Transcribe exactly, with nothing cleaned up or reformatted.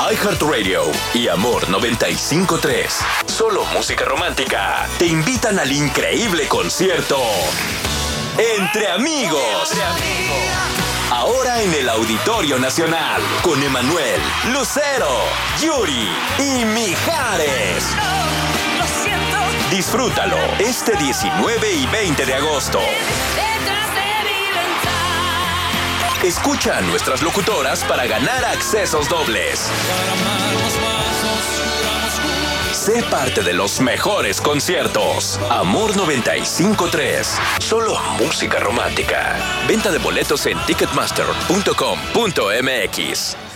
iHeartRadio y Amor noventa y cinco punto tres. Solo música romántica. Te invitan al increíble concierto Entre Amigos. Entre Amigos. Ahora en el Auditorio Nacional. Con Emanuel, Lucero, Yuri y Mijares. Disfrútalo este diecinueve y veinte de agosto. Escucha a nuestras locutoras para ganar accesos dobles. Sé parte de los mejores conciertos. Amor noventa y cinco punto tres. Solo música romántica. Venta de boletos en ticketmaster punto com punto m x.